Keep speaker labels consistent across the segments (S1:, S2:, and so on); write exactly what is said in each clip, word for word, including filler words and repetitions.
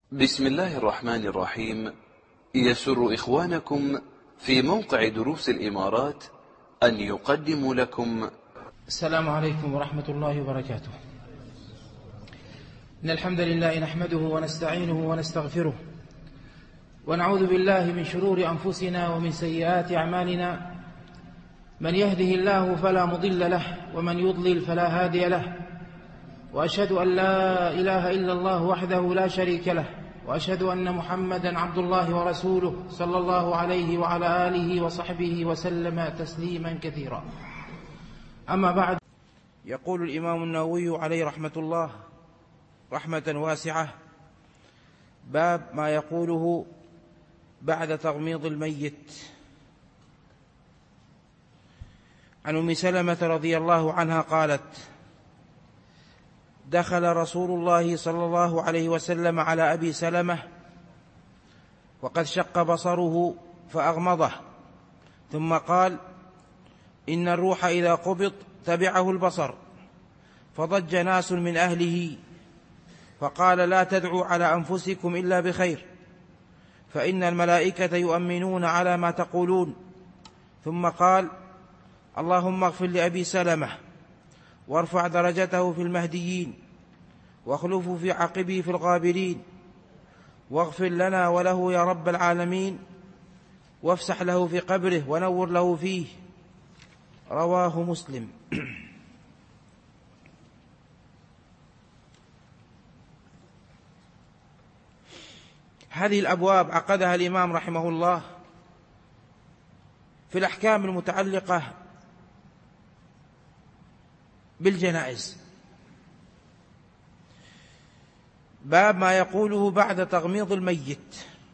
S1: بسم الله الرحمن الرحيم. يسر إخوانكم في موقع دروس الإمارات أن يقدموا لكم
S2: السلام عليكم ورحمة الله وبركاته. إن الحمد لله نحمده ونستعينه ونستغفره ونعوذ بالله من شرور أنفسنا ومن سيئات أعمالنا. من يهده الله فلا مضل له ومن يضلل فلا هادي له، وأشهد أن لا إله إلا الله وحده لا شريك له، وأشهد أن محمدا عبد الله ورسوله صلى الله عليه وعلى آله وصحبه وسلم تسليما كثيرا. أما بعد، يقول الإمام النووي عليه رحمة الله رحمة واسعة: باب ما يقوله بعد تغميض الميت. عن أم سلمة رضي الله عنها قالت: دخل رسول الله صلى الله عليه وسلم على أبي سلمة وقد شق بصره فأغمضه، ثم قال: إن الروح إذا قبض تبعه البصر. فضج ناس من أهله فقال: لا تدعوا على أنفسكم إلا بخير، فإن الملائكة يؤمنون على ما تقولون. ثم قال: اللهم اغفر لأبي سلمة وارفع درجته في المهديين واخلفه في عقبه في الغابرين، واغفر لنا وله يا رب العالمين، وافسح له في قبره ونور له فيه. رواه مسلم. هذه الأبواب عقدها الإمام رحمه الله في الأحكام المتعلقة بالجنائز. باب ما يقوله بعد تغميض الميت.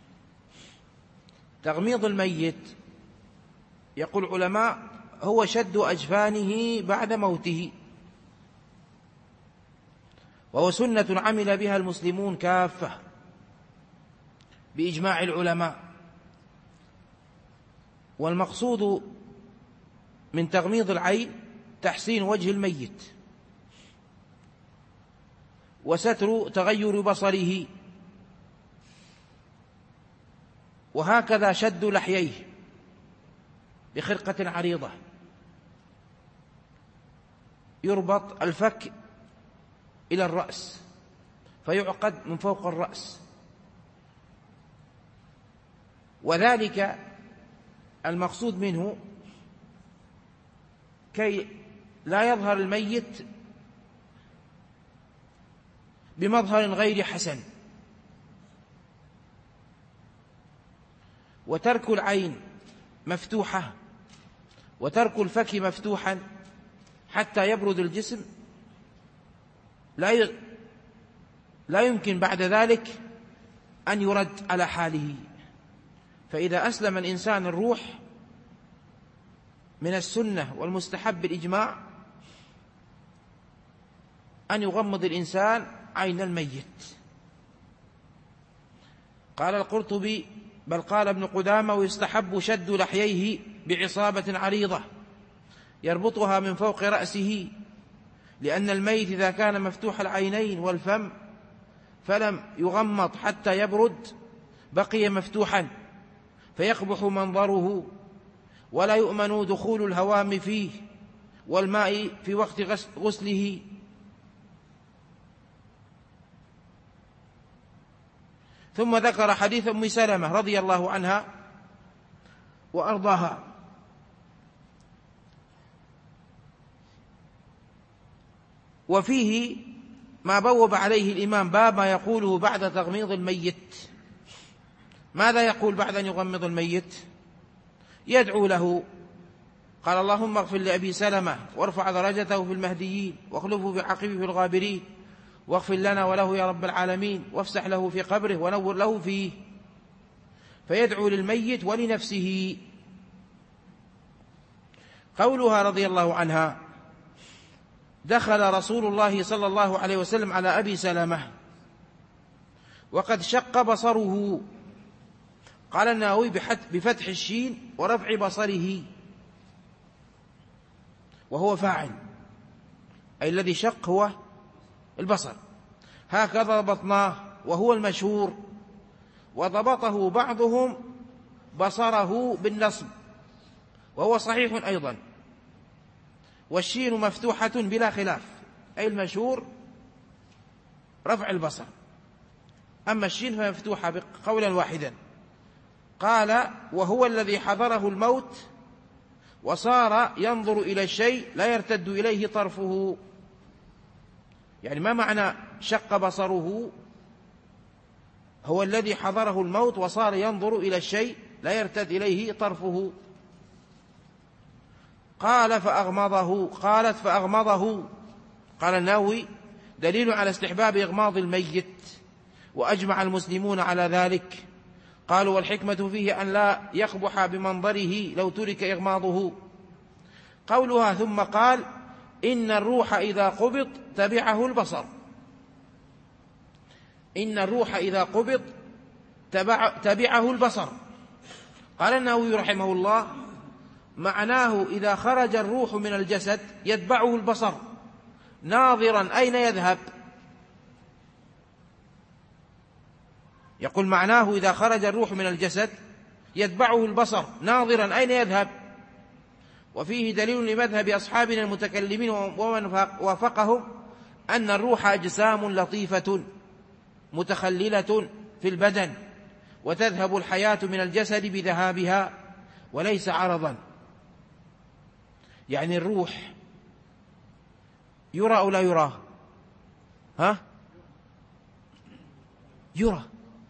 S2: تغميض الميت يقول العلماء هو شد أجفانه بعد موته، وهو سنة عمل بها المسلمون كافة بإجماع العلماء. والمقصود من تغميض العين تحسين وجه الميت وستر تغير بصره، وهكذا شد لحييه بخرقة عريضة يربط الفك إلى الرأس فيعقد من فوق الرأس، وذلك المقصود منه كي لا يظهر الميت بمظهر غير حسن. وترك العين مفتوحة وترك الفك مفتوحا حتى يبرد الجسم لا لا يمكن بعد ذلك أن يرد على حاله. فإذا أسلم الإنسان الروح من السنة والمستحب بالإجماع أن يغمض الإنسان عين الميت. قال القرطبي: بل قال ابن قدامة: ويستحب شد لحييه بعصابة عريضة يربطها من فوق رأسه، لأن الميت إذا كان مفتوح العينين والفم فلم يغمض حتى يبرد بقي مفتوحا فيقبح منظره، ولا يؤمن دخول الهوام فيه والماء في وقت غسله. ثم ذكر حديث أم سلمة رضي الله عنها وأرضاها، وفيه ما بوب عليه الإمام: باب ما يقوله بعد تغميض الميت. ماذا يقول بعد أن يغمض الميت؟ يدعو له. قال: اللهم اغفر لأبي سلمة وارفع درجته في المهديين واخلفه في عقبه في الغابرين، واغفر لنا وله يا رب العالمين، وافسح له في قبره ونور له فيه. فيدعو للميت ولنفسه. قولها رضي الله عنها: دخل رسول الله صلى الله عليه وسلم على أبي سلمة وقد شق بصره. قال النووي: بفتح الشين ورفع بصره، وهو فاعل، أي الذي شق هو البصر. هكذا ضبطناه وهو المشهور، وضبطه بعضهم بصره بالنصب وهو صحيح أيضا، والشين مفتوحة بلا خلاف، أي المشهور رفع البصر، أما الشين فمفتوحة قولا واحدا. قال وهو الذي حضره الموت وصار ينظر إلى الشيء لا يرتد إليه طرفه. يعني ما معنى شق بصره؟ هو الذي حضره الموت وصار ينظر إلى الشيء لا يرتد إليه طرفه. قال فأغمضه، قالت فأغمضه. قال النووي دليل على استحباب إغماض الميت، وأجمع المسلمون على ذلك. قالوا والحكمة فيه أن لا يقبح بمنظره لو ترك إغماضه. قولها ثم قال إن الروح إذا قبض تبعه البصر. إن الروح إذا قبض تبع تبعه البصر. قال النووي رحمه الله معناه إذا خرج الروح من الجسد يتبعه البصر ناظرا أين يذهب. يقول معناه إذا خرج الروح من الجسد يتبعه البصر ناظرا أين يذهب. وفيه دليل لمذهب أصحابنا المتكلمين ومن وافقهم أن الروح أجسام لطيفة متخللة في البدن، وتذهب الحياة من الجسد بذهابها وليس عرضا. يعني الروح يرى أو لا يرى؟ ها؟ يرى.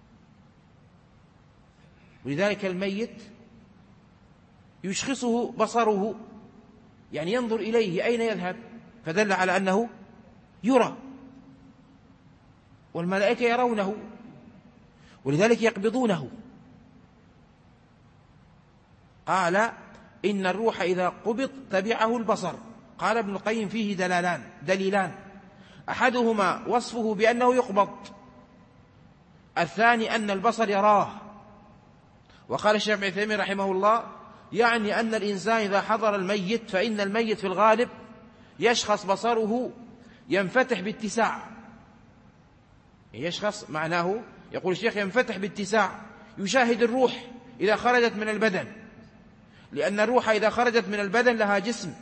S2: ولذلك الميت يشخصه بصره، يعني ينظر إليه أين يذهب، فدل على أنه يرى، والملائكة يرونه ولذلك يقبضونه. قال إن الروح إذا قبض تبعه البصر. قال ابن القيم فيه دلالان دليلان أحدهما وصفه بأنه يقبض، الثاني أن البصر يراه. وقال الشيخ ابن عثيمين رحمه الله يعني أن الإنسان إذا حضر الميت فإن الميت في الغالب يشخص بصره ينفتح باتساع. يشخص معناه يقول الشيخ ينفتح باتساع، يشاهد الروح إذا خرجت من البدن، لأن الروح إذا خرجت من البدن لها جسم،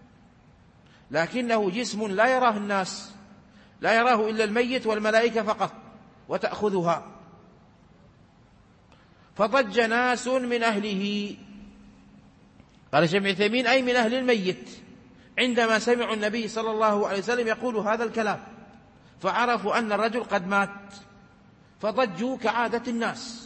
S2: لكنه جسم لا يراه الناس، لا يراه إلا الميت والملائكة فقط، وتأخذها. فضج ناس من أهله، قال الشيخ ابن عثيمين أي من أهل الميت، عندما سمعوا النبي صلى الله عليه وسلم يقول هذا الكلام، فعرفوا أن الرجل قد مات، فضجوا كعادة الناس.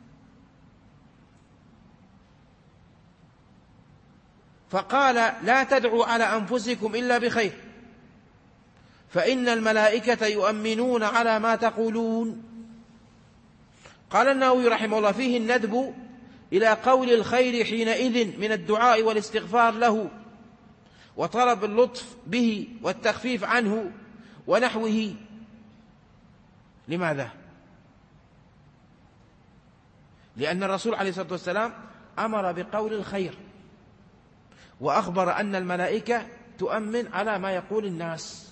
S2: فقال لا تدعوا على أنفسكم إلا بخير، فإن الملائكة يؤمنون على ما تقولون. قال النووي رحمه الله فيه الندب إلى قول الخير حينئذ من الدعاء والاستغفار له، وطلب اللطف به والتخفيف عنه ونحوه. لماذا؟ لأن الرسول عليه الصلاة والسلام أمر بقول الخير، وأخبر أن الملائكة تؤمن على ما يقول الناس.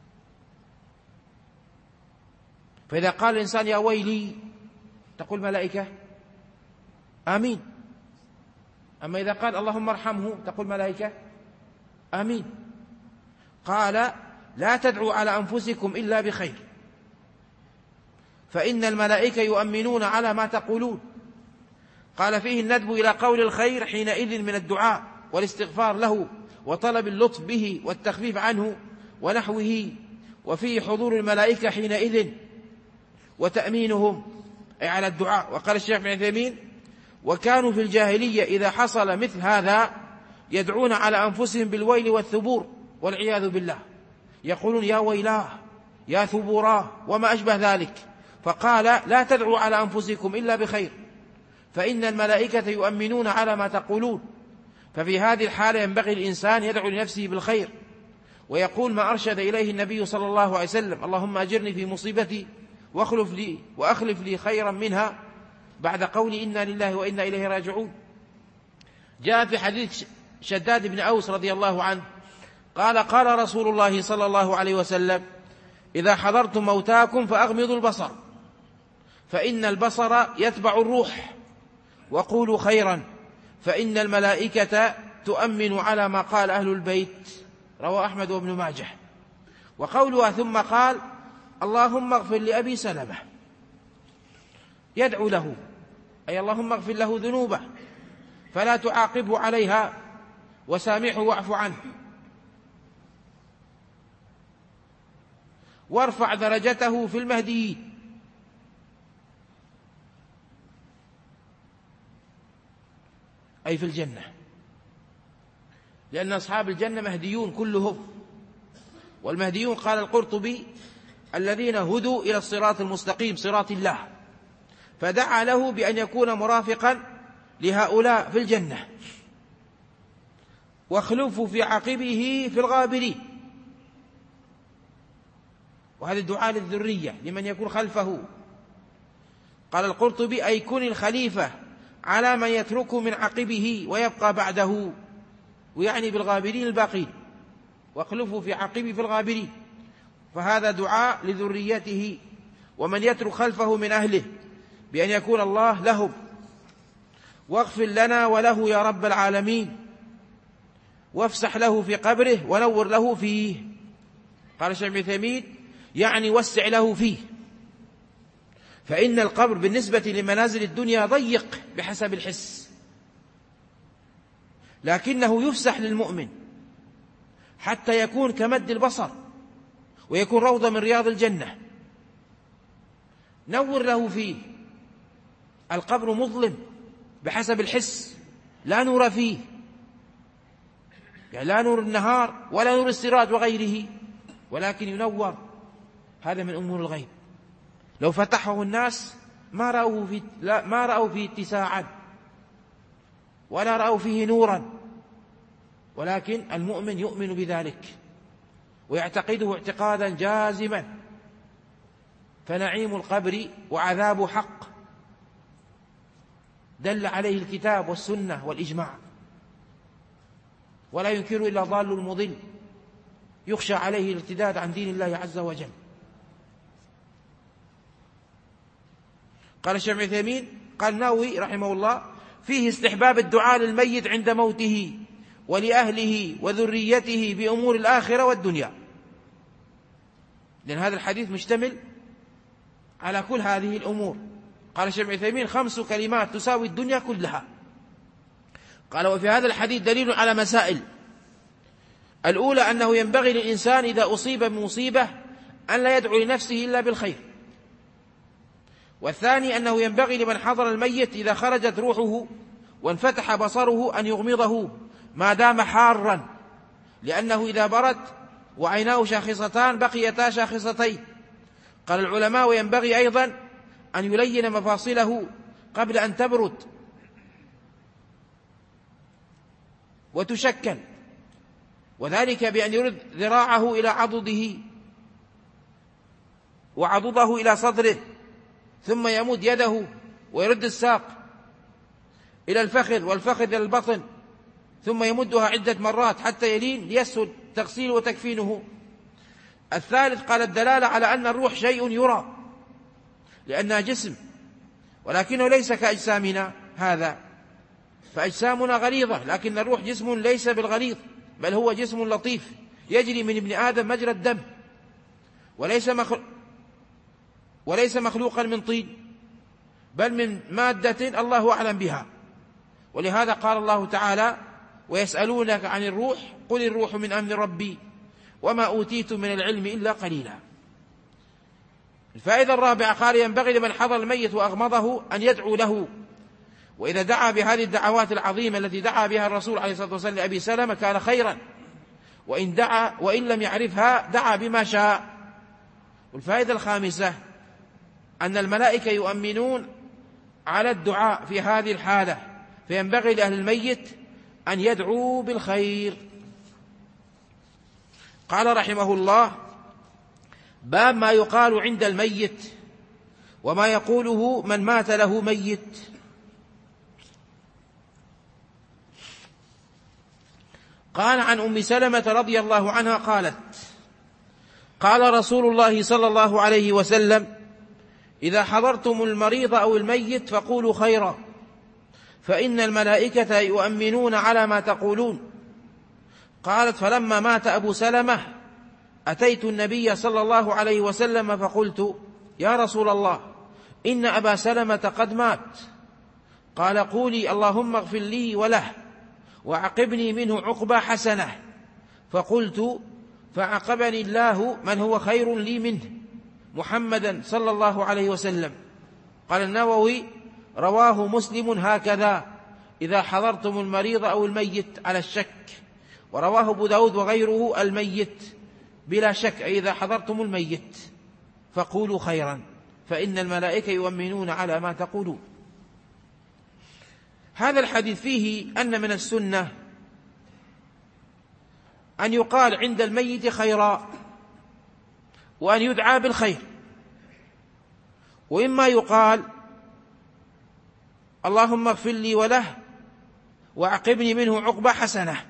S2: فإذا قال الإنسان يا ويلي تقول ملائكة آمين، أما إذا قال اللهم ارحمه تقول ملائكة آمين. قال لا تدعوا على أنفسكم إلا بخير، فإن الملائكة يؤمنون على ما تقولون. قال فيه الندب إلى قول الخير حينئذ من الدعاء والاستغفار له وطلب اللطف به والتخفيف عنه ونحوه، وفيه حضور الملائكة حينئذ وتأمينهم أي على الدعاء. وقال الشيخ ابن عثيمين وكانوا في الجاهلية إذا حصل مثل هذا يدعون على أنفسهم بالويل والثبور والعياذ بالله، يقولون يا ويلاه يا ثبوراه وما أشبه ذلك. فقال لا تدعوا على أنفسكم إلا بخير، فإن الملائكة يؤمنون على ما تقولون. ففي هذه الحالة ينبغي الإنسان يدعو لنفسه بالخير، ويقول ما أرشد إليه النبي صلى الله عليه وسلم اللهم أجرني في مصيبتي واخلف لي وأخلف لي خيرا منها، بعد قول إنا لله وإنا إليه راجعون. جاء في حديث شداد بن أوس رضي الله عنه قال قال رسول الله صلى الله عليه وسلم إذا حضرتم موتاكم فأغمضوا البصر فإن البصر يتبع الروح، وقولوا خيرا فإن الملائكة تؤمن على ما قال أهل البيت، رواه أحمد وابن ماجه. وقولها ثم قال اللهم اغفر لأبي سلمة، يدعو له، أي اللهم اغفر له ذنوبه فلا تعاقبه عليها وسامحه واعف عنه، وارفع درجته في المهديين. أي في الجنة، لأن أصحاب الجنة مهديون كلهم. والمهديون قال القرطبي الذين هدوا إلى الصراط المستقيم صراط الله، فدعا له بأن يكون مرافقا لهؤلاء في الجنة، واخلفوا في عقبه في الغابرين. وهذا الدعاء للذرية لمن يكون خلفه. قال القرطبي أي كن الخليفة على من يتركه من عقبه ويبقى بعده، ويعني بالغابرين الباقين، واخلفوا في عقبه في الغابرين. فهذا دعاء لذريته ومن يترك خلفه من أهله بأن يكون الله لهم. واغفر لنا وله يا رب العالمين، وافسح له في قبره ونور له فيه. قال الشيخ ابن عثيمين يعني وسع له فيه، فإن القبر بالنسبة لمنازل الدنيا ضيق بحسب الحس، لكنه يفسح للمؤمن حتى يكون كمد البصر ويكون روضة من رياض الجنة. نور له فيه. القبر مظلم بحسب الحس، لا نور فيه، يعني لا نور النهار ولا نور السراج وغيره، ولكن ينور. هذا من أمور الغيب، لو فتحه الناس ما رأوا فيه, لا ما رأوا فيه اتساعا ولا رأوا فيه نورا، ولكن المؤمن يؤمن بذلك ويعتقده اعتقادا جازما. فنعيم القبر وعذاب حق دل عليه الكتاب والسنة والإجماع، ولا ينكر إلا ضال المضل يخشى عليه الارتداد عن دين الله عز وجل. قال الشيخ ابن عثيمين قال النووي رحمه الله فيه استحباب الدعاء للميت عند موته ولأهله وذريته بأمور الآخرة والدنيا، لأن هذا الحديث مشتمل على كل هذه الأمور. قال الشيخ ابن عثيمين خمس كلمات تساوي الدنيا كلها. قال وفي هذا الحديث دليل على مسائل. الأولى أنه ينبغي للإنسان إذا أصيب بمصيبة أن لا يدعو لنفسه إلا بالخير. والثاني أنه ينبغي لمن حضر الميت إذا خرجت روحه وانفتح بصره أن يغمضه ما دام حارا، لأنه إذا برد وعيناه شاخصتان بقيتا شاخصتين. قال العلماء وينبغي أيضا أن يلين مفاصله قبل أن تبرد وتشكل، وذلك بأن يرد ذراعه إلى عضده وعضده إلى صدره، ثم يمد يده ويرد الساق إلى الفخذ والفخذ إلى البطن، ثم يمدها عدة مرات حتى يلين ليسهل تغسيل وتكفينه. الثالث قال الدلالة على أن الروح شيء يرى لأنها جسم، ولكنه ليس كأجسامنا هذا، فأجسامنا غليظة، لكن الروح جسم ليس بالغليظ، بل هو جسم لطيف يجري من ابن آدم مجرى الدم، وليس مخلوق وليس مخلوقا من طين، بل من مادة الله أعلم بها. ولهذا قال الله تعالى ويسألونك عن الروح قل الروح من أمر ربي وما أوتيتم من العلم إلا قليلا. الفائدة الرابعة قال ينبغي لمن حضر الميت وأغمضه أن يدعو له، وإذا دعا بهذه الدعوات العظيمة التي دعا بها الرسول عليه الصلاة والسلام لأبي سلمة كان خيرا، وإن دعا وإن لم يعرفها دعا بما شاء. والفائدة الخامسة أن الملائكة يؤمنون على الدعاء في هذه الحالة، فينبغي لأهل الميت أن يدعوا بالخير. قال رحمه الله باب ما يقال عند الميت وما يقوله من مات له ميت. قال عن أم سلمة رضي الله عنها قالت قال رسول الله صلى الله عليه وسلم إذا حضرتم المريض أو الميت فقولوا خيرا فإن الملائكة يؤمنون على ما تقولون. قالت: فلما مات أبو سلمة أتيت النبي صلى الله عليه وسلم فقلت: يا رسول الله، إن أبا سلمة قد مات. قال: قولي اللهم اغفر لي وله وعقبني منه عقبى حسنة. فقلت: فعقبني الله من هو خير لي منه، محمدا صلى الله عليه وسلم. قال النووي: رواه مسلم هكذا إذا حضرتم المريض أو الميت على الشك، ورواه أبو داود وغيره الميت بلا شك، أي إذا حضرتم الميت فقولوا خيرا فإن الملائكة يؤمنون على ما تقولون. هذا الحديث فيه أن من السنة أن يقال عند الميت خيرا، وأن يدعى بالخير، وإما يقال اللهم اغفر لي وله وعقبني منه عقبى حسنة.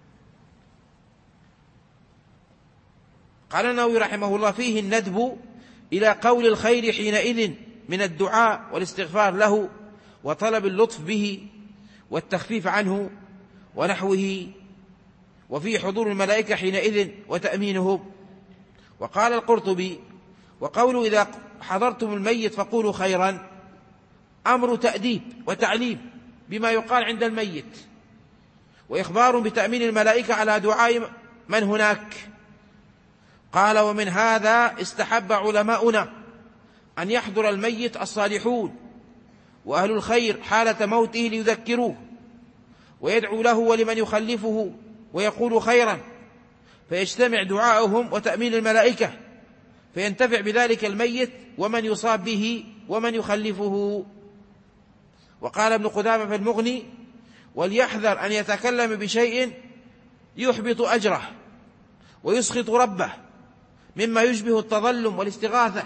S2: قال النووي رحمه الله: فيه الندب إلى قول الخير حينئذ من الدعاء والاستغفار له وطلب اللطف به والتخفيف عنه ونحوه، وفيه حضور الملائكة حينئذ وتأمينهم. وقال القرطبي: وقول إذا حضرتم الميت فقولوا خيرا أمر تأديب وتعليم بما يقال عند الميت، وإخبار بتأمين الملائكة على دعاء من هناك. قال: ومن هذا استحب علماؤنا أن يحضر الميت الصالحون وأهل الخير حالة موته ليذكروه ويدعو له ولمن يخلفه ويقول خيرا، فيجتمع دعاؤهم وتأمين الملائكة، فينتفع بذلك الميت ومن يصاب به ومن يخلفه. وقال ابن قدامة في المغني: وليحذر أن يتكلم بشيء يحبط أجره ويسخط ربه مما يشبه التظلم والاستغاثة،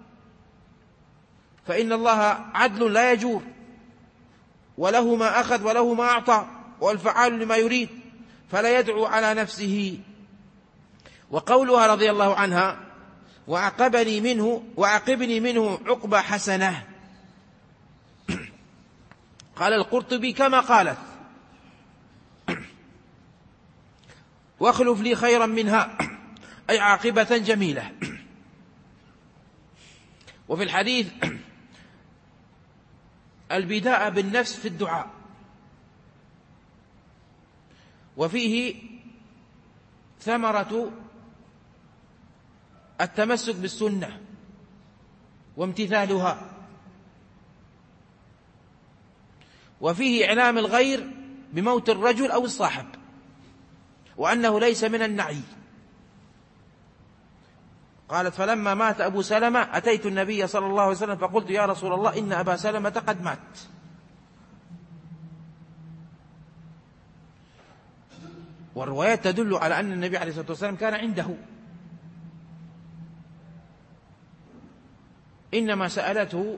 S2: فإن الله عدل لا يجور، وله ما أخذ وله ما أعطى، والفعال لما يريد، فلا يدعو على نفسه. وقولها رضي الله عنها: وعقبني منه وعقبني منه عقبى حسنة، قال القرطبي: كما قالت: واخلف لي خيرا منها، أي عاقبة جميلة. وفي الحديث البداء بالنفس في الدعاء، وفيه ثمرة التمسك بالسنة وامتثالها، وفيه إعلام الغير بموت الرجل أو الصاحب وأنه ليس من النعي. قالت: فلما مات أبو سلمة أتيت النبي صلى الله عليه وسلم فقلت: يا رسول الله، إن أبا سلمة قد مات. والروايات تدل على أن النبي عليه الصلاة والسلام كان عنده، إنما سألته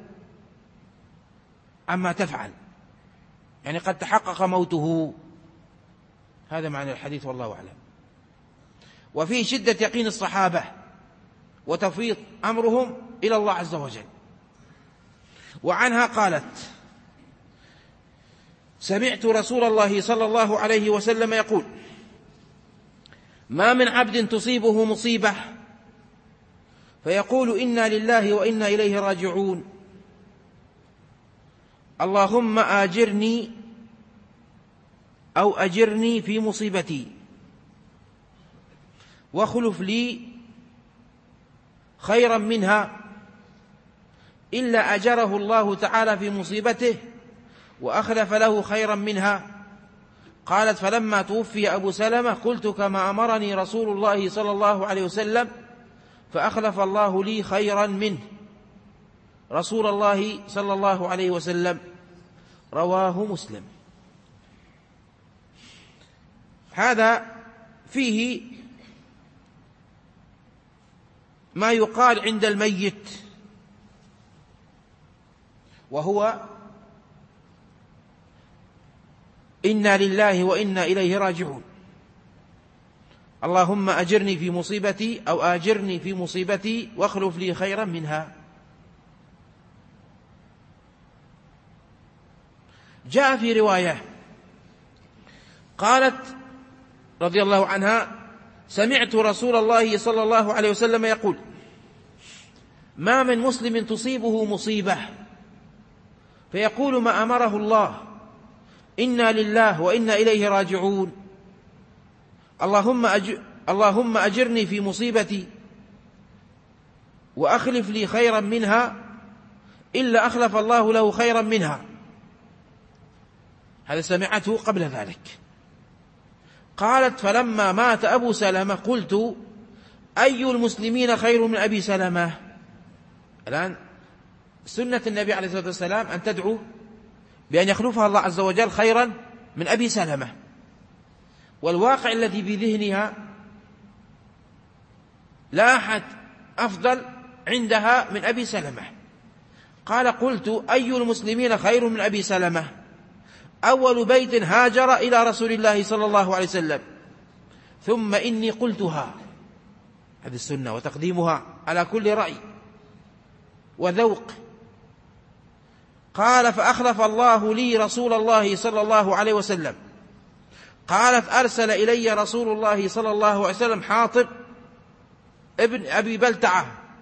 S2: عما تفعل، يعني قد تحقق موته. هذا معنى الحديث والله أعلم. وفيه شدة يقين الصحابة وتفويض أمرهم إلى الله عز وجل. وعنها قالت: سمعت رسول الله صلى الله عليه وسلم يقول: ما من عبد تصيبه مصيبة فيقول إنا لله وإنا إليه راجعون، اللهم آجرني أو أجرني في مصيبتي واخلف لي خيرا منها، إلا أجره الله تعالى في مصيبته وأخلف له خيرا منها. قالت: فلما توفي أبو سلمة قلت كما أمرني رسول الله صلى الله عليه وسلم، فأخلف الله لي خيرا منه رسول الله صلى الله عليه وسلم. رواه مسلم. هذا فيه ما يقال عند الميت، وهو إنا لله وإنا إليه راجعون، اللهم أجرني في مصيبتي أو آجرني في مصيبتي واخلف لي خيرا منها. جاء في رواية قالت رضي الله عنها: سمعت رسول الله صلى الله عليه وسلم يقول: ما من مسلم تصيبه مصيبة فيقول ما أمره الله، إنا لله وإنا إليه راجعون، اللهم أجر اللهم أجرني في مصيبتي وأخلف لي خيرا منها، إلا أخلف الله له خيرا منها. هذا سمعته قبل ذلك. قالت: فلما مات أبو سلمة قلت: أي المسلمين خير من أبي سلمة؟ الآن سنة النبي عليه الصلاة والسلام أن تدعو بأن يخلفها الله عز وجل خيرا من أبي سلمة، والواقع الذي بذهنها لا أحد أفضل عندها من أبي سلمة. قال: قلت: أي المسلمين خير من أبي سلمة؟ أول بيت هاجر إلى رسول الله صلى الله عليه وسلم، ثم إني قلتها. هذه السنة وتقديمها على كل رأي وذوق. قال: فأخلف الله لي رسول الله صلى الله عليه وسلم. قالت: أرسل إلي رسول الله صلى الله عليه وسلم حاطب ابن أبي بلتعة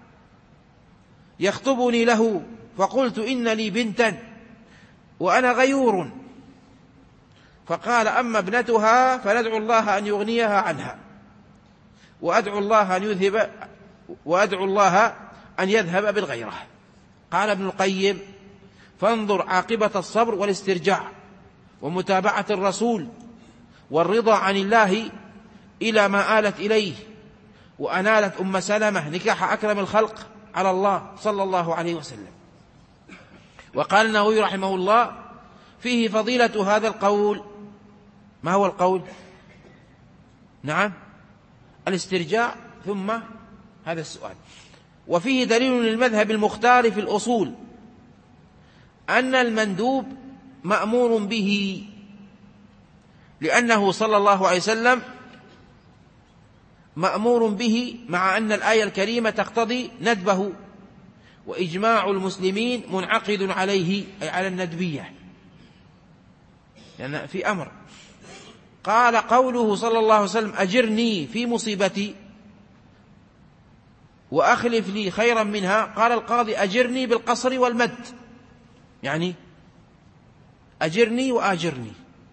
S2: يخطبني له، فقلت: إن لي بنتا وأنا غيور. فقال: أما ابنتها فندعو الله أن يغنيها عنها، وأدعو الله أن يذهب وأدعو الله أن يذهب بالغيرة. قال ابن القيم: فانظر عاقبة الصبر والاسترجاع ومتابعة الرسول والرضا عن الله إلى ما آلت إليه، وأنالت أم سلمة نكاح أكرم الخلق على الله صلى الله عليه وسلم. وقال النووي رحمه الله: فيه فضيلة هذا القول. ما هو القول؟ نعم، الاسترجاع ثم هذا السؤال. وفيه دليل للمذهب المختار في الأصول أن المندوب مأمور به، لأنه صلى الله عليه وسلم مأمور به، مع أن الآية الكريمة تقتضي ندبه، وإجماع المسلمين منعقد عليه، أي على الندبية، لأن يعني في أمر. قال: قوله صلى الله عليه وسلم: أجرني في مصيبتي وأخلف لي خيرا منها. قال القاضي: أجرني بالقصر والمد، يعني أجرني وآجرني.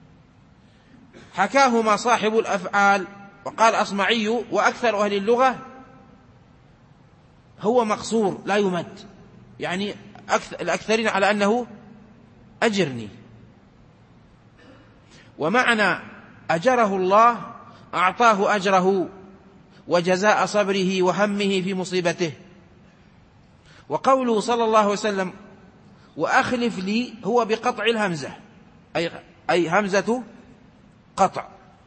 S2: حكاهما صاحب الأفعال. وقال أصمعي: وأكثر أهل اللغة هو مقصور لا يمد، يعني الأكثرين على أنه أجرني. ومعنى أجره الله أعطاه أجره وجزاء صبره وهمه في مصيبته. وقوله صلى الله عليه وسلم: وأخلف لي، هو بقطع الهمزة، أي, أي همزة قطع،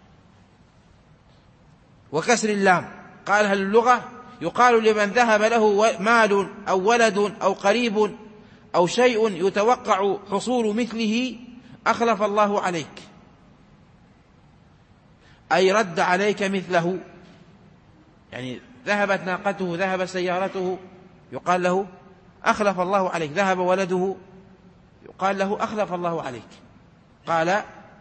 S2: وكسر اللام. قال أهل اللغة: يقال لمن ذهب له مال أو ولد أو قريب أو شيء يتوقع حصول مثله أخلف الله عليك، أي رد عليك مثله. يعني ذهبت ناقته، ذهب سيارته، يقال له أخلف الله عليك. ذهب ولده، يقال له أخلف الله عليك. قال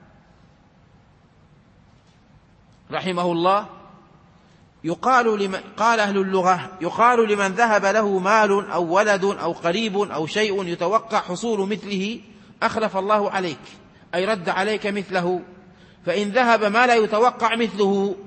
S2: رحمه الله: يقال لمن قال أهل اللغة: يقال لمن ذهب له مال أو ولد أو قريب أو شيء يتوقع حصول مثله أخلف الله عليك، أي رد عليك مثله. فإن ذهب ما لا يتوقع مثله،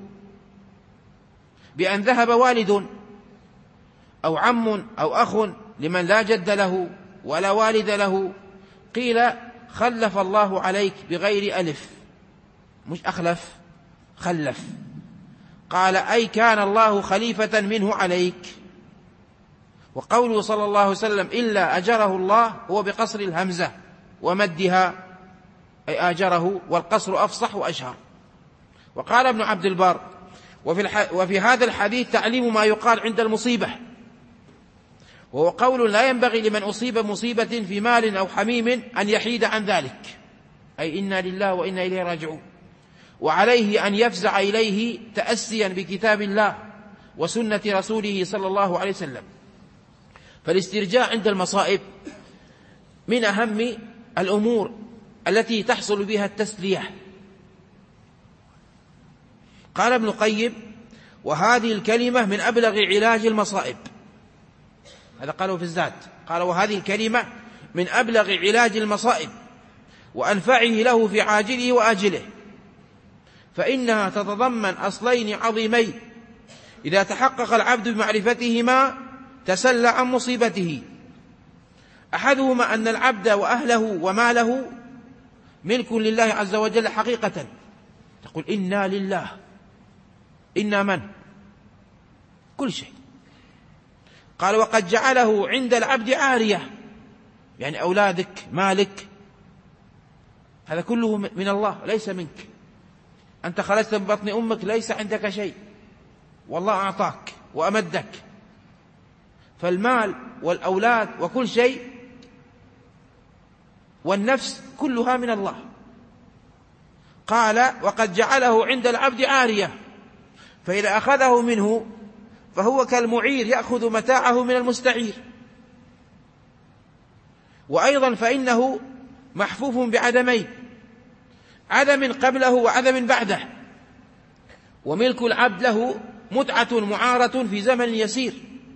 S2: بأن ذهب والد أو عم أو أخ لمن لا جد له ولا والد له، قيل خلف الله عليك بغير ألف، مش أخلف، خلف. قال: أي كان الله خليفة منه عليك. وقوله صلى الله عليه وسلم: إلا أجره الله، هو بقصر الهمزة ومدها، أي آجره، والقصر أفصح وأشهر. وقال ابن عبد البر: وفي, الح... وفي هذا الحديث تعليم ما يقال عند المصيبة، وهو قول لا ينبغي لمن أصيب مصيبة في مال أو حميم أن يحيد عن ذلك، أي إنا لله وإنا إليه راجعون. وعليه أن يفزع إليه تأسيا بكتاب الله وسنة رسوله صلى الله عليه وسلم. فالاسترجاع عند المصائب من أهم الأمور التي تحصل بها التسلية. قال ابن القيم: وهذه الكلمة من أبلغ علاج المصائب. هذا قاله في الزاد، قال: وهذه الكلمة من أبلغ علاج المصائب وأنفعه له في عاجله وآجله، فإنها تتضمن أصلين عظيمين إذا تحقق العبد بمعرفتهما تسلى عن مصيبته. أحدهما أن العبد وأهله وماله ملك لله عز وجل حقيقة. تقول: إنا لله. إنا من؟ كل شيء. قال: وقد جعله عند العبد عارية، يعني أولادك، مالك، هذا كله من الله ليس منك. أنت خرجت من بطن أمك ليس عندك شيء، والله أعطاك وأمدك. فالمال والأولاد وكل شيء والنفس كلها من الله. قال: وقد جعله عند العبد عارية، فإذا أخذه منه فهو كالمعير يأخذ متاعه من المستعير. وأيضا فإنه محفوف بعدمين: عدم قبله وعدم بعده. وملك العبد له متعة معارة في زمن يسير.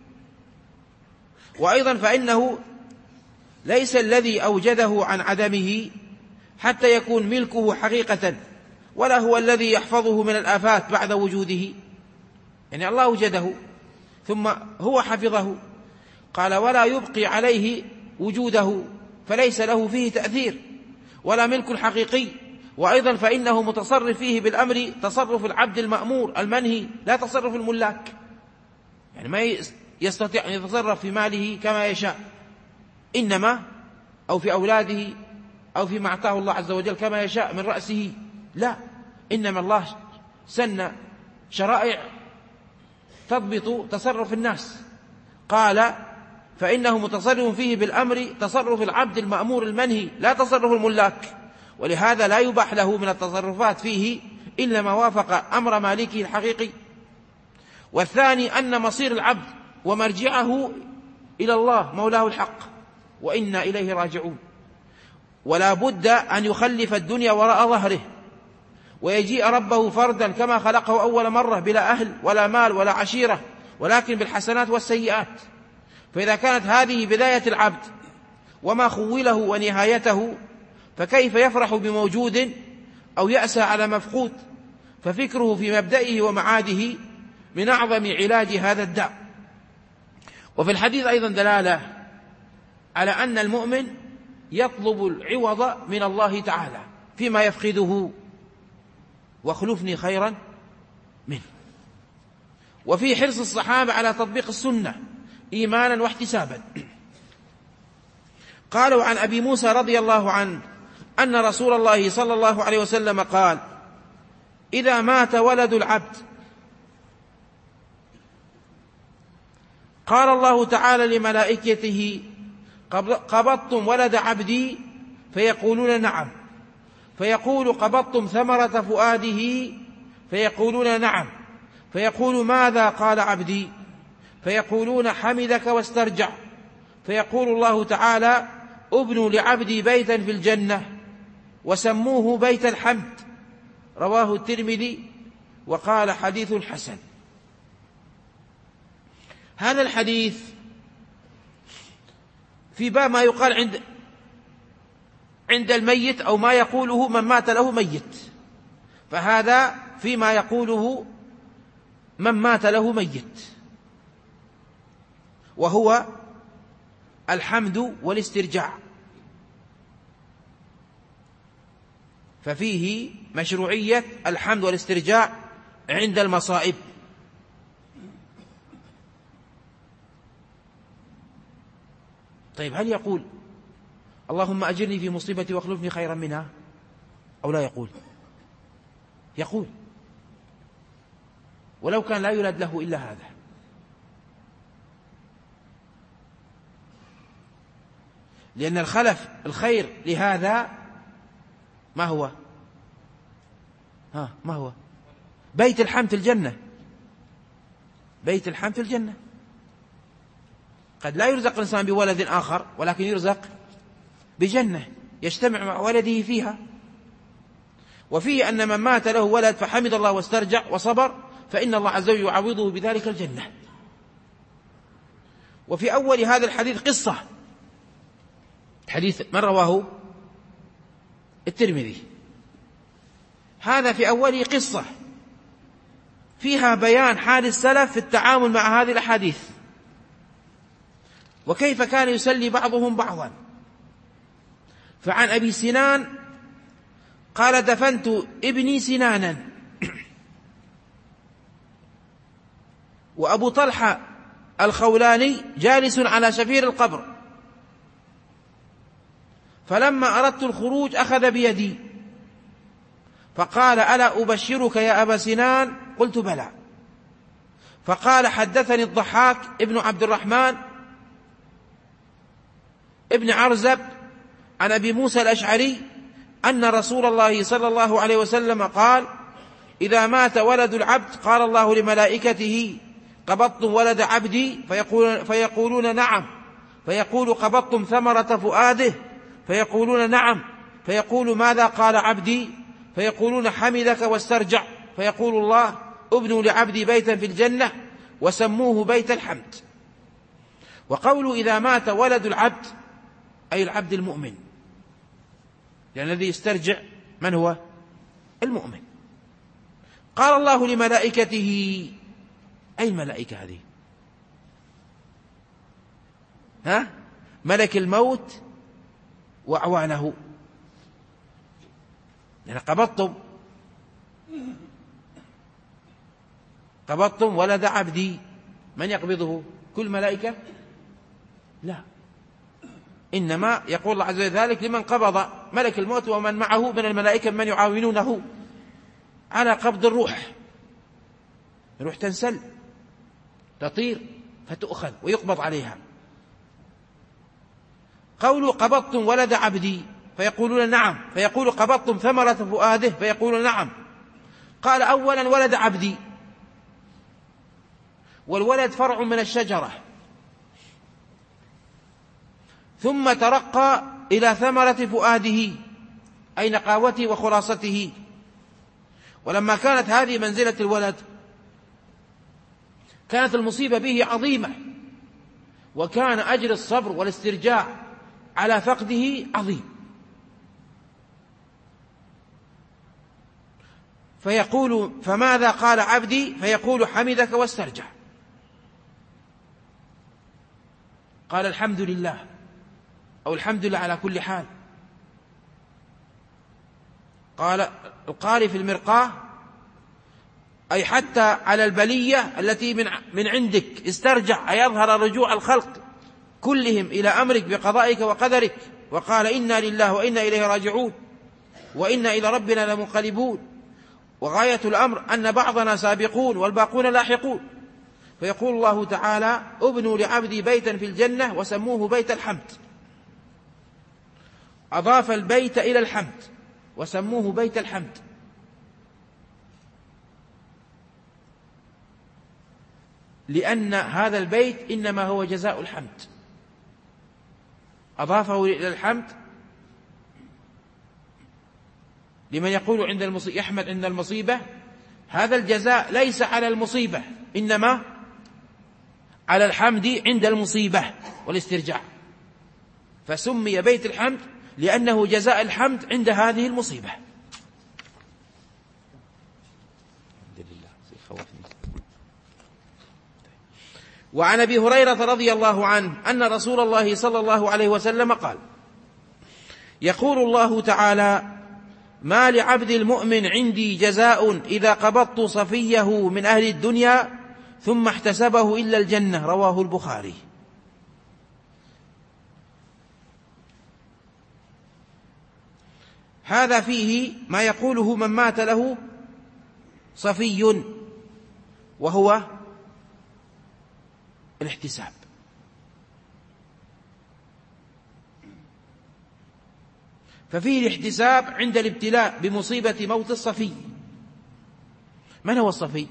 S2: وأيضا فإنه ليس الذي أوجده عن عدمه حتى يكون ملكه حقيقة، ولا هو الذي يحفظه من الآفات بعد وجوده، يعني الله أوجده ثم هو حفظه. قال: ولا يبقي عليه وجوده، فليس له فيه تأثير ولا ملك حقيقي. وأيضا فإنه متصرف فيه بالأمر تصرف العبد المأمور المنهي، لا تصرف الملاك، يعني ما يستطيع أن يتصرف في ماله كما يشاء، إنما أو في أولاده أو فيما أعطاه الله عز وجل كما يشاء من رأسه، لا، إنما الله سن شرائع تضبط تصرف الناس. قال: فإنه متصرف فيه بالأمر تصرف العبد المأمور المنهي، لا تصرف الملاك، ولهذا لا يباح له من التصرفات فيه إلا ما وافق أمر مالكه الحقيقي. والثاني أن مصير العبد ومرجعه إلى الله مولاه الحق، وإنا إليه راجعون، ولا بد أن يخلف الدنيا وراء ظهره ويجيء ربه فردا كما خلقه أول مرة، بلا أهل ولا مال ولا عشيرة، ولكن بالحسنات والسيئات. فإذا كانت هذه بداية العبد وما خوله ونهايته، فكيف يفرح بموجود أو يأسى على مفقود؟ ففكره في مبدئه ومعاده من أعظم علاج هذا الداء. وفي الحديث أيضا دلالة على أن المؤمن يطلب العوض من الله تعالى فيما يفقده، واخلفني خيرا منه. وفي حرص الصحابة على تطبيق السنة إيمانا واحتسابا. قالوا عن أبي موسى رضي الله عنه أن رسول الله صلى الله عليه وسلم قال: إذا مات ولد العبد قال الله تعالى لملائكته: قبضتم ولد عبدي؟ فيقولون: نعم. فيقول: قبضتم ثمرة فؤاده؟ فيقولون: نعم. فيقول: ماذا قال عبدي؟ فيقولون: حمدك واسترجع. فيقول الله تعالى: ابنوا لعبدي بيتا في الجنة وسموه بيت الحمد. رواه الترمذي وقال: حديث حسن. هذا الحديث في باب ما يقال عند عند الميت أو ما يقوله من مات له ميت، فهذا فيما يقوله من مات له ميت، وهو الحمد والاسترجاع. ففيه مشروعية الحمد والاسترجاع عند المصائب. طيب، هل يقول: اللهم أجرني في مصيبتي واخلفني خيرا منها، أو لا يقول؟ يقول، ولو كان لا يولد له إلا هذا. لأن الخلف الخير لهذا ما هو؟ ها ما هو؟ بيت الحمد في الجنة. بيت الحمد في الجنة. قد لا يرزق الإنسان بولد آخر، ولكن يرزق بجنة. يجتمع مع ولده فيها. وفيه أن من مات له ولد فحمد الله واسترجع وصبر فإن الله عز وجل يعوضه بذلك الجنة. وفي أول هذا الحديث قصة، حديث من رواه الترمذي، هذا في أوله قصة فيها بيان حال السلف في التعامل مع هذه الأحاديث، وكيف كان يسلي بعضهم بعضا. فعن أبي سنان قال: دفنت ابني سنانا. وأبو طلحة الخولاني جالس على شفير القبر، فلما أردت الخروج أخذ بيدي فقال: ألا أبشرك يا أبا سنان؟ قلت: بلى. فقال: حدثني الضحاك ابن عبد الرحمن ابن عرزب عن أبي موسى الأشعري أن رسول الله صلى الله عليه وسلم قال: إذا مات ولد العبد قال الله لملائكته: قبضتم ولد عبدي؟ فيقول فيقولون: نعم. فيقول: قبضتم ثمرة فؤاده؟ فيقولون: نعم. فيقول: ماذا قال عبدي؟ فيقولون: حمدك واسترجع. فيقول الله: ابنوا لعبدي بيتا في الجنة وسموه بيت الحمد. وقولوا إذا مات ولد العبد أي العبد المؤمن، لأن الذي يسترجع من هو؟ المؤمن. قال الله لملائكته، أي الملائكة هذه؟ ها؟ ملك الموت وأعوانه. يعني قبضتم قبضتم ولد عبدي، من يقبضه؟ كل ملائكة؟ لا، إنما يقول الله عز وجل ذلك لمن قبض ملك الموت ومن معه من الملائكة من يعاونونه على قبض الروح. الروح تنسل، تطير فتؤخذ ويقبض عليها. قولوا قبضتم ولد عبدي فيقولون نعم. فيقول: قبضتم ثمرة فؤاده؟ فيقولون نعم. قال: أولا ولد عبدي، والولد فرع من الشجرة، ثم ترقى إلى ثمرة فؤاده أي نقاوته وخلاصته. ولما كانت هذه منزلة الولد كانت المصيبة به عظيمة، وكان أجر الصبر والاسترجاع على فقده عظيم. فيقول: فماذا قال عبدي؟ فيقول: حمدك واسترجع. قال: الحمد لله، أو الحمد لله على كل حال. قال القاري في المرقاة: أي حتى على البلية التي من من عندك استرجع، أي يظهر رجوع الخلق كلهم إلى أمرك بقضائك وقدرك. وقال: إنا لله وإنا إليه راجعون وإنا إلى ربنا لمنقلبون. وغاية الأمر أن بعضنا سابقون والباقون لاحقون. فيقول الله تعالى: ابنوا لعبدي بيتا في الجنة وسموه بيت الحمد. أضاف البيت إلى الحمد وسموه بيت الحمد، لأن هذا البيت إنما هو جزاء الحمد. أضافه إلى الحمد لمن يقول عند المصيبة يحمد عند المصيبة. هذا الجزاء ليس على المصيبة، إنما على الحمد عند المصيبة والاسترجاع. فسمي بيت الحمد لأنه جزاء الحمد عند هذه المصيبة. وعن أبي هريرة رضي الله عنه أن رسول الله صلى الله عليه وسلم قال: يقول الله تعالى: ما لعبد المؤمن عندي جزاء إذا قبضت صفيه من أهل الدنيا ثم احتسبه إلا الجنة. رواه البخاري. هذا فيه ما يقوله من مات له صفي، وهو الاحتساب. ففيه الاحتساب عند الابتلاء بمصيبة موت الصفي. من هو الصفي؟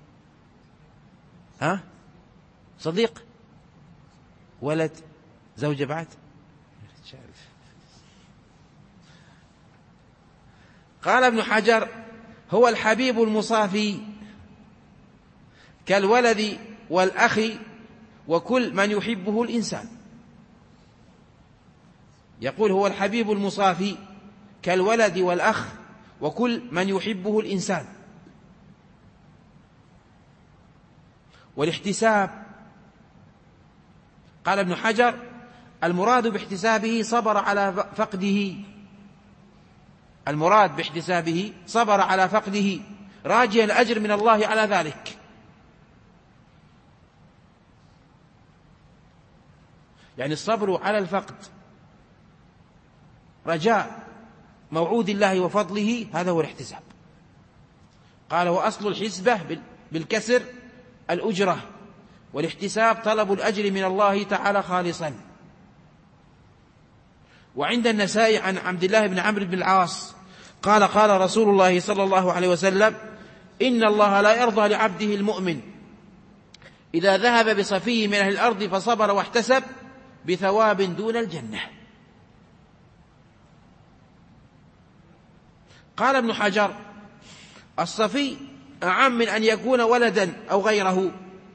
S2: ها؟ صديق؟ ولد؟ زوجة بعد؟ قال ابن حجر: هو الحبيب المصافي كالولد والأخ وكل من يحبه الإنسان. يقول: هو الحبيب المصافي كالولد والأخ وكل من يحبه الإنسان. والاحتساب، قال ابن حجر: المراد باحتسابه صبر على فقده، المراد باحتسابه صبر على فقده راجيا الأجر من الله على ذلك. يعني الصبر على الفقد رجاء موعود الله وفضله، هذا هو الاحتساب. قال: وأصل الحسبة بالكسر الأجرة، والاحتساب طلب الأجر من الله تعالى خالصا. وعند النسائي عن عبد الله بن عمرو بن العاص قال: قال رسول الله صلى الله عليه وسلم: إن الله لا يرضى لعبده المؤمن إذا ذهب بصفي من أهل الأرض فصبر واحتسب بثواب دون الجنة. قال ابن حجر: الصفي أعم من أن يكون ولدا أو غيره،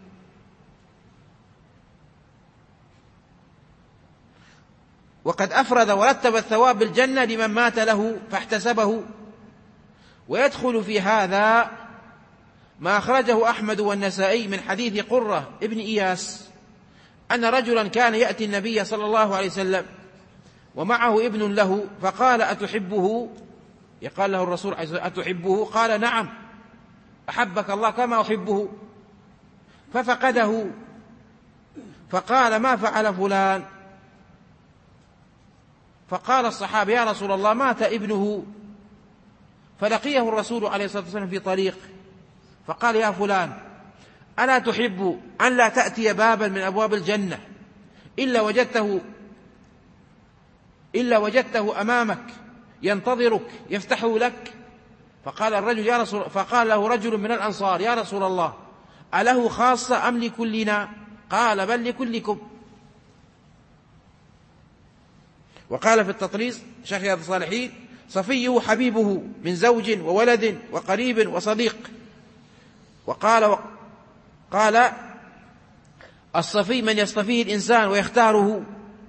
S2: وقد أفرد ورتب الثواب بالجنة لمن مات له فاحتسبه. ويدخل في هذا ما أخرجه أحمد والنسائي من حديث قرة ابن إياس أن رجلا كان يأتي النبي صلى الله عليه وسلم ومعه ابن له، فقال: أتحبه؟ يقال له الرسول: أتحبه؟ قال: نعم، أحبك الله كما أحبه. ففقده، فقال: ما فعل فلان؟ فقال الصحابة: يا رسول الله، مات ابنه. فلقيه الرسول عليه الصلاة والسلام في طريق فقال: يا فلان، ألا تحب أن لا تأتي بابا من أبواب الجنة إلا وجدته إلا وجدته أمامك ينتظرك يفتحه لك؟ فقال الرجل: يا رسول فقال له رجل من الأنصار: يا رسول الله، أله خاصة أم لكلنا؟ قال: بل لكلكم. وقال في التطريز شيخ رياض الصالحين: صفيه حبيبه من زوج وولد وقريب وصديق. وقال قال الصفي من يصطفيه الإنسان ويختاره.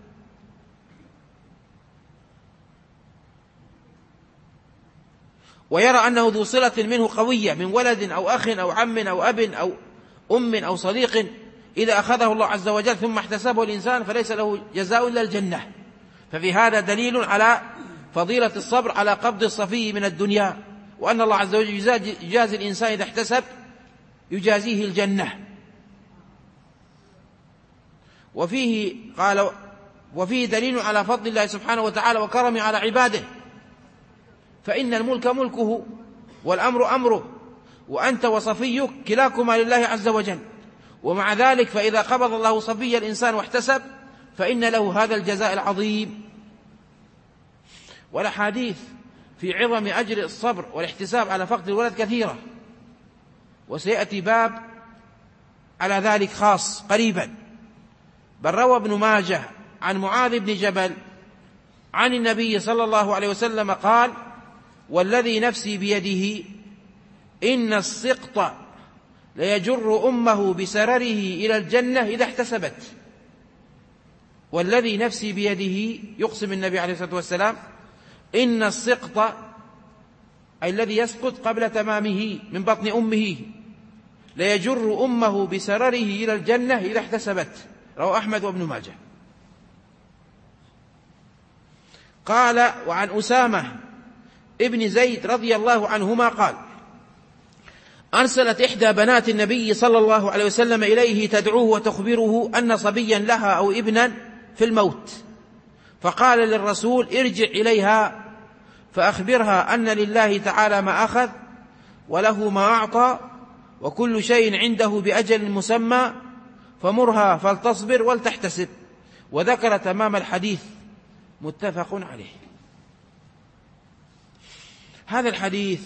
S2: ويرى أنه ذو صلة منه قوية من ولد أو أخ أو عم أو أب أو أم أو صديق، إذا أخذه الله عز وجل ثم احتسبه الإنسان فليس له جزاء إلا الجنة. ففي هذا دليل على فضيلة الصبر على قبض الصفي من الدنيا، وأن الله عز وجل يجازي الإنسان إذا احتسب يجازيه الجنة. وفيه قال وفيه دليل على فضل الله سبحانه وتعالى وكرمه على عباده، فإن الملك ملكه والأمر أمره، وأنت وصفيك كلاكما لله عز وجل. ومع ذلك فإذا قبض الله صفي الإنسان واحتسب فإن له هذا الجزاء العظيم. والأحاديث في عظم أجر الصبر والاحتساب على فقد الولد كثيرة، وسيأتي باب على ذلك خاص قريبا. بل روى ابن ماجه عن معاذ بن جبل عن النبي صلى الله عليه وسلم قال: والذي نفسي بيده إن السقط ليجر أمه بسرره إلى الجنة إذا احتسبت. والذي نفسي بيده، يقسم النبي عليه الصلاة والسلام، إن السقط أي الذي يسقط قبل تمامه من بطن أمه ليجر أمه بسرره إلى الجنة إذا احتسبت. رواه أحمد وابن ماجه. قال: وعن أسامة ابن زيد رضي الله عنهما قال: أرسلت إحدى بنات النبي صلى الله عليه وسلم إليه تدعوه وتخبره أن صبيا لها أو ابنا في الموت، فقال للرسول: ارجع إليها فأخبرها أن لله تعالى ما أخذ وله ما أعطى وكل شيء عنده بأجل مسمى، فمرها فلتصبر ولتحتسب. وذكر تمام الحديث، متفق عليه. هذا الحديث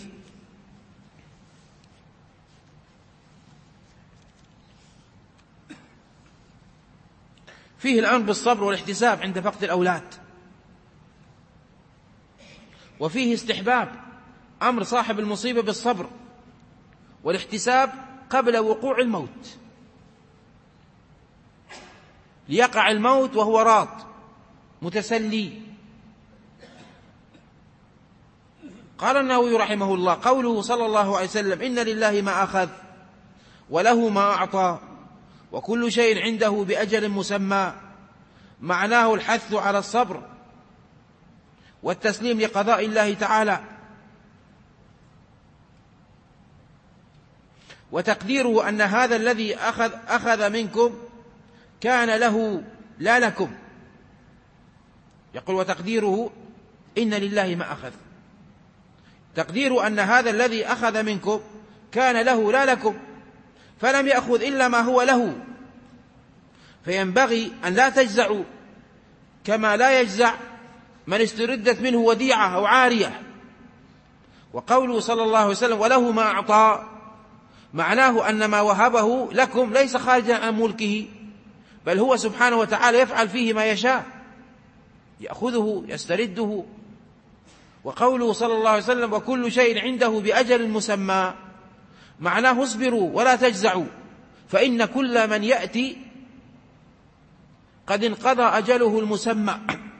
S2: فيه الأمر بالصبر والاحتساب عند فقد الأولاد، وفيه استحباب أمر صاحب المصيبة بالصبر والاحتساب قبل وقوع الموت، ليقع الموت وهو راض متسلي. قال النووي رحمه الله: قوله صلى الله عليه وسلم: إن لله ما أخذ وله ما أعطى وكل شيء عنده بأجل مسمى، معناه الحث على الصبر والتسليم لقضاء الله تعالى، وتقديره أن هذا الذي أخذ, أخذ منكم كان له لا لكم. يقول: وتقديره إن لله ما أخذ، تقدير أن هذا الذي أخذ منكم كان له لا لكم، فلم يأخذ إلا ما هو له، فينبغي أن لا تجزعوا كما لا يجزع من استردت منه وديعة أو عارية. وقوله صلى الله عليه وسلم: وله ما أعطى، معناه أن ما وهبه لكم ليس خارجا عن ملكه، بل هو سبحانه وتعالى يفعل فيه ما يشاء، يأخذه يسترده. وقوله صلى الله عليه وسلم: وكل شيء عنده بأجل مسمى، معناه اصبروا ولا تجزعوا، فإن كل من يأتي قد انقضى أجله المسمى،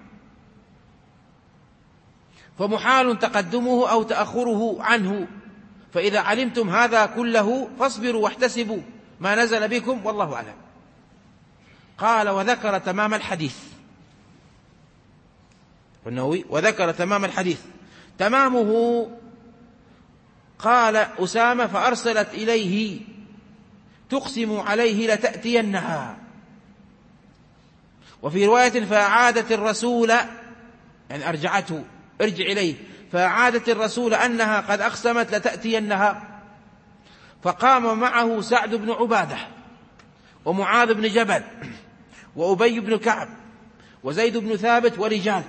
S2: فمحال تقدمه أو تأخره عنه، فإذا علمتم هذا كله فاصبروا واحتسبوا ما نزل بكم، والله أعلم. قال: وذكر تمام الحديث. والنووي: وذكر تمام الحديث. تمامه: قال أسامة: فأرسلت إليه تقسم عليه لتأتينها. وفي رواية: فأعادت الرسول، يعني أرجعته، ارجع إليه، فأعادت الرسول أنها قد أقسمت لتأتينها. فقام معه سعد بن عبادة ومعاذ بن جبل وأبي بن كعب وزيد بن ثابت ورجال،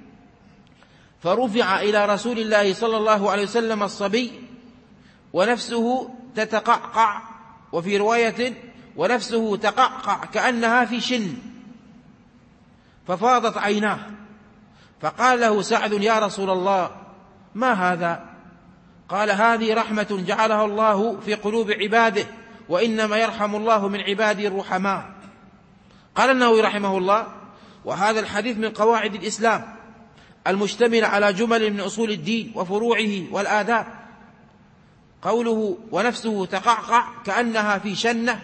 S2: فرفع إلى رسول الله صلى الله عليه وسلم الصبي ونفسه تتقعقع، وفي رواية: ونفسه تقعقع كأنها في شن، ففاضت عيناه، فقال له سعد: يا رسول الله، ما هذا؟ قال: هذه رحمة جعلها الله في قلوب عباده، وإنما يرحم الله من عباده الرحماء. قال النووي رحمه الله: وهذا الحديث من قواعد الإسلام المشتمل على جمل من أصول الدين وفروعه والآداب. قوله: ونفسه تقعقع كأنها في شنة،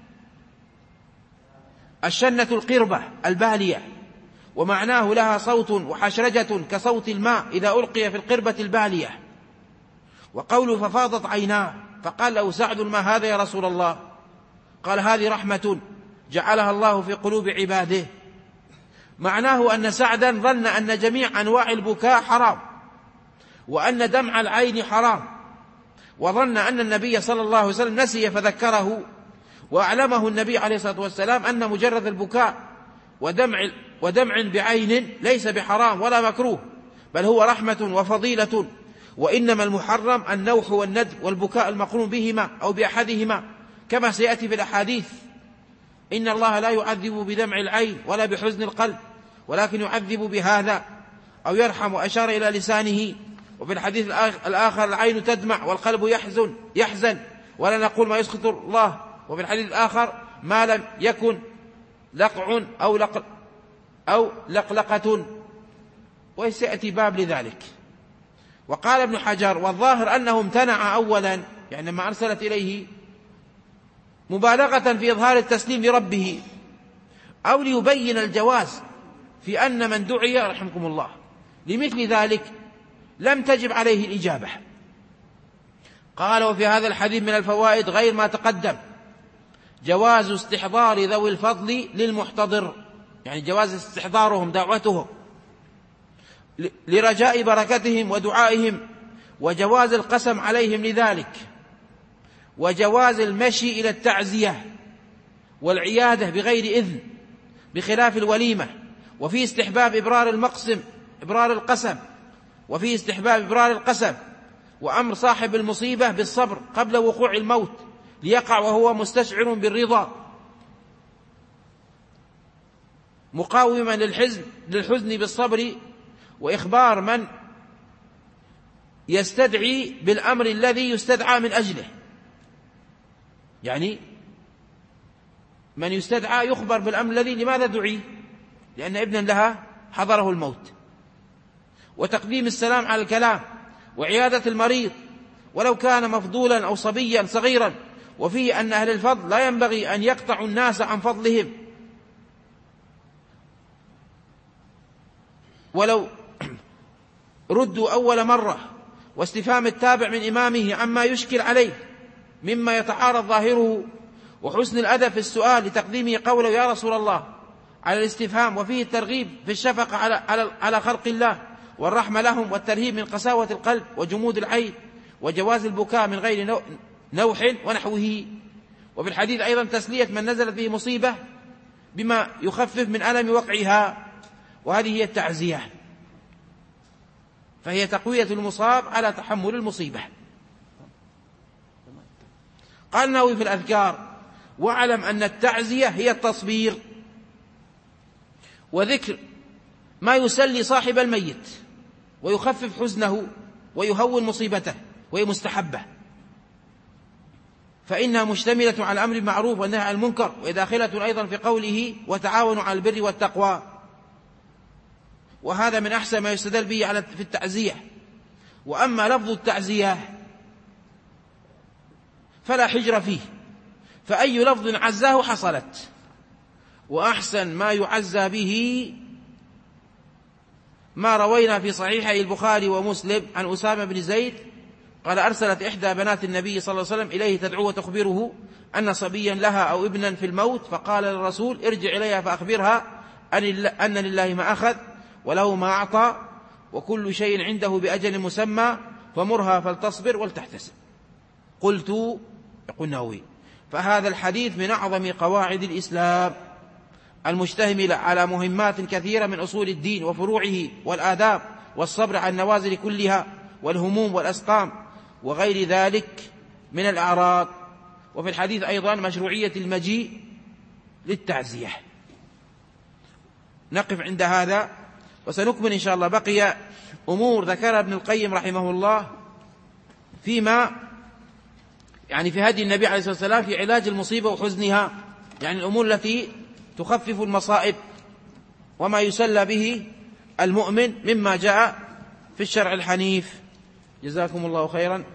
S2: الشنة القربة البالية، ومعناه لها صوت وحشرجة كصوت الماء إذا ألقي في القربة البالية. وقوله: ففاضت عيناه، فقال له سعد: ما هذا يا رسول الله؟ قال: هذه رحمة جعلها الله في قلوب عباده. معناه أن سعدا ظن أن جميع أنواع البكاء حرام، وأن دمع العين حرام، وظن أن النبي صلى الله عليه وسلم نسي فذكره، وأعلمه النبي عليه الصلاة والسلام أن مجرد البكاء ودمع, ودمع بعين ليس بحرام ولا مكروه، بل هو رحمة وفضيلة، وإنما المحرم النوح والندب والبكاء المقرون بهما أو بأحدهما، كما سيأتي في الأحاديث: إن الله لا يعذب بدمع العين ولا بحزن القلب، ولكن يعذب بهذا، أو يرحم، وأشار إلى لسانه. وفي الحديث الآخر: العين تدمع والقلب يحزن يحزن ولا نقول ما يسخط الله. وفي الحديث الآخر: ما لم يكن لقع أو, لق أو لقلقة، وسيأتي باب لذلك. وقال ابن حجر: والظاهر أنه امتنع أولا، يعني لما أرسلت إليه، مبالغة في إظهار التسليم لربه، أو ليبين الجواز في أن من دعي رحمكم الله لمثل ذلك لم تجب عليه الإجابة. قال: وفي هذا الحديث من الفوائد غير ما تقدم جواز استحضار ذوي الفضل للمحتضر، يعني جواز استحضارهم دعوتهم لرجاء بركتهم ودعائهم، وجواز القسم عليهم لذلك، وجواز المشي إلى التعزية والعيادة بغير إذن بخلاف الوليمة، وفي استحباب إبرار المقسم إبرار القسم وفي استحباب إبرار القسم وأمر صاحب المصيبة بالصبر قبل وقوع الموت، ليقع وهو مستشعر بالرضا مقاوما للحزن للحزن بالصبر، وإخبار من يستدعي بالأمر الذي يستدعى من أجله، يعني من يستدعى يخبر بالأمر الذي لماذا دعي، لأن ابنا لها حضره الموت، وتقديم السلام على الكلام، وعيادة المريض ولو كان مفضولا أو صبيا صغيرا. وفيه أن أهل الفضل لا ينبغي أن يقطعوا الناس عن فضلهم ولو ردوا أول مرة، واستفهام التابع من إمامه عما يشكل عليه مما يتعارض ظاهره، وحسن الأدب في السؤال لتقديمه قوله يا رسول الله على الاستفهام. وفيه الترغيب في الشفقة على, على, على خلق الله والرحمة لهم، والترهيب من قساوة القلب وجمود العين، وجواز البكاء من غير نوح ونحوه. وفي الحديث أيضا تسلية من نزلت به مصيبة بما يخفف من ألم وقعها، وهذه هي التعزية، فهي تقوية المصاب على تحمل المصيبة. قال النووي في الأذكار: واعلم أن التعزية هي التصبير وذكر ما يسلي صاحب الميت ويخفف حزنه ويهون مصيبته، وهي مستحبة، فإنها مشتملة على الأمر بالمعروف والنهي عن المنكر، وداخلة أيضا في قوله وتعاونوا على البر والتقوى. وهذا من أحسن ما يستدل به على في التعزية. وأما لفظ التعزية فلا حجر فيه، فأي لفظ عزاه حصلت. وأحسن ما يعزى به ما روينا في صحيحي البخاري ومسلم عن أسامة بن زيد قال: أرسلت إحدى بنات النبي صلى الله عليه وسلم إليه تدعو وتخبره أن صبيا لها أو ابنا في الموت، فقال للرسول: ارجع إليها فأخبرها أن لله ما أخذ وله ما أعطى وكل شيء عنده بأجل مسمى، فمرها فلتصبر ولتحتسب. قلت، يقول النووي: فهذا الحديث من أعظم قواعد الإسلام المشتملة على مهمات كثيرة من أصول الدين وفروعه والآداب، والصبر على النوازل كلها والهموم والأسقام وغير ذلك من الأعراض. وفي الحديث أيضا مشروعية المجيء للتعزية. نقف عند هذا وسنكمل إن شاء الله بقي أمور ذكرها ابن القيم رحمه الله فيما يعني في هدي النبي عليه الصلاة والسلام في علاج المصيبة وحزنها، يعني الأمور التي تخفف المصائب وما يسلى به المؤمن مما جاء في الشرع الحنيف. جزاكم الله خيرا.